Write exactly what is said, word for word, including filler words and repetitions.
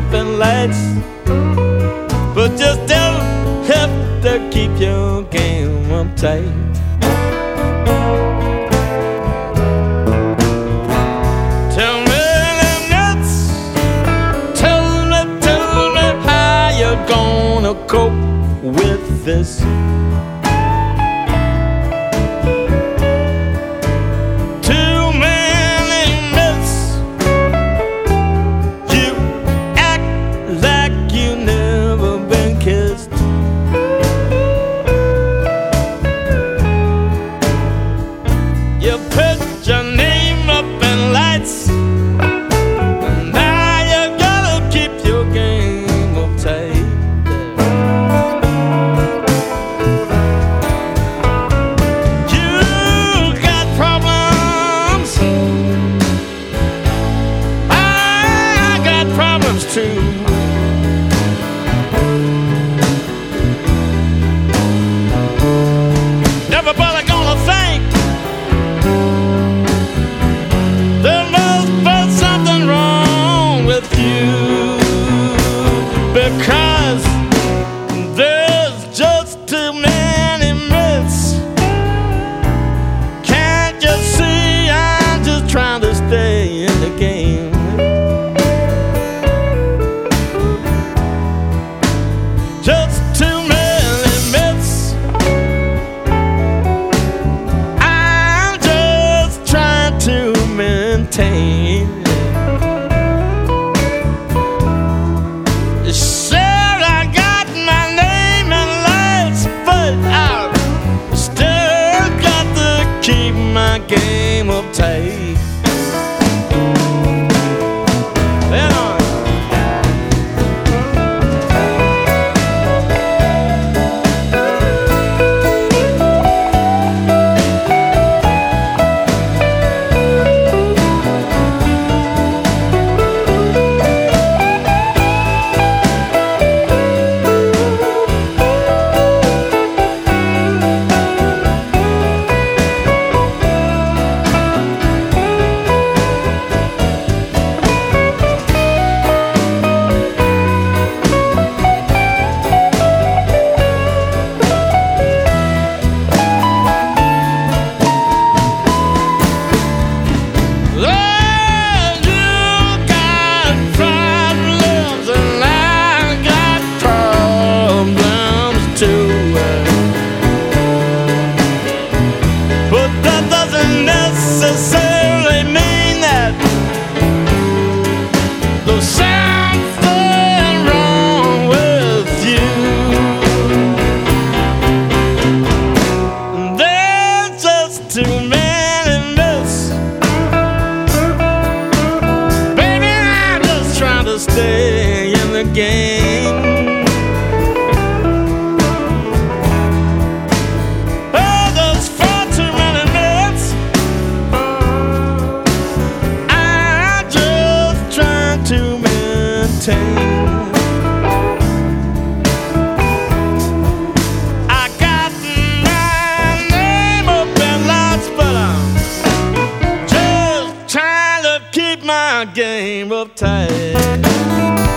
up in lights, but you still have to keep your game up tight. Tell me the nuts, tell me, tell me how you're gonna cope with this. You put your name up in lights, and now you gotta keep your game up tight. You got problems, I got problems too. Everybody gonna think there must be something wrong with you, because there's just too many myths. Can't you see I'm just trying to stay in the game? Just too many myths. I'm just trying to maintain. Sure, I got my name in lights, but I've still got to keep my game up tight. Then on. Necessarily mean that there's something wrong with you. There's just too many myths. Baby, I'm just trying to stay in the game. I got my name up in lights, but I'm just trying to keep my game up tight.